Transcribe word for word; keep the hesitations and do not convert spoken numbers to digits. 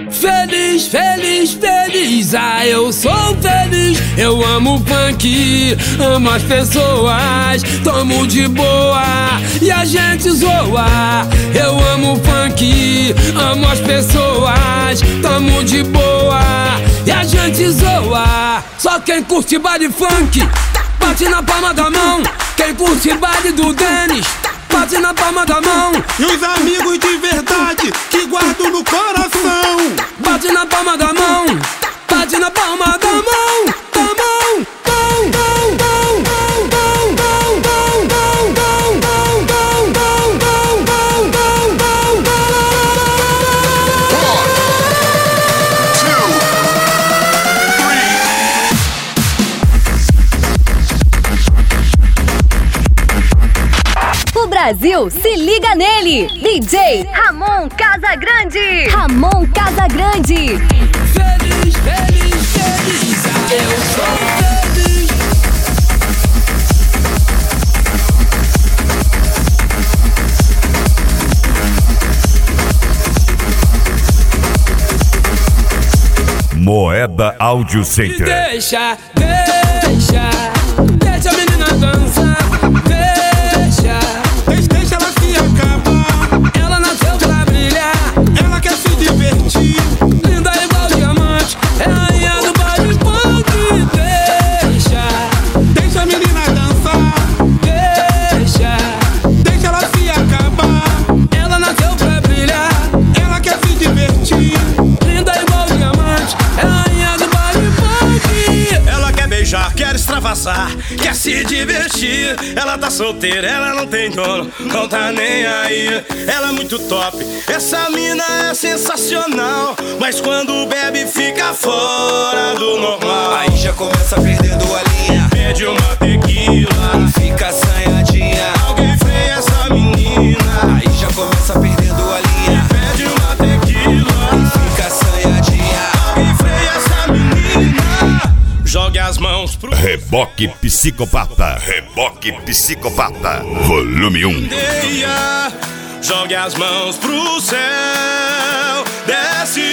Feliz, feliz, feliz, ah, eu sou feliz. Eu amo funk, amo as pessoas, tomo de boa e a gente zoa. Eu amo funk, amo as pessoas, tomo de boa e a gente zoa. Só quem curte baile funk, bate na palma da mão. Quem curte baile do Denis, bate na palma da mão. E os amigos de verdade que guardo no coração, bate na palma da mão, bate na palma da mão, da mão, mão, mão, mão, mão, mão, mão, mão, mão, mão, mão, mão, mão, mão, mão, mão, O Brasil se liga nele, D J Ramon Casagrande. Ramon Casagrande. Feliz, feliz, feliz, ah, eu sou feliz. Moeda Audio Center. Deixa, deixa, deixa a menina dançar. Deixa, deixa ela se acabar. ela nasceu pra brilhar, Ela quer se divertir, linda igual diamante, é a rainha do baile funk. Deixa, deixa a menina dançar, deixa, deixa ela se acabar. ela nasceu pra brilhar, Ela quer se divertir, linda igual diamante, é a rainha do baile funk. Ela quer beijar, quer extravasar, quer se divertir. Ela tá solteira, ela não tem dono, não tá nem aí. Ela é muito top, essa mina é sensacional, mas quando bebe fica fora do normal. Aí já começa perdendo a linha, Pede uma tequila, fica assanhadinha. alguém freia essa menina. Aí já começa perdendo a linha, Pede uma tequila, fica assanhadinha. alguém freia essa menina. Jogue as mãos pro Reboque Psicopata. Reboque Psicopata. Volume um. Deia, jogue as mãos pro céu, desce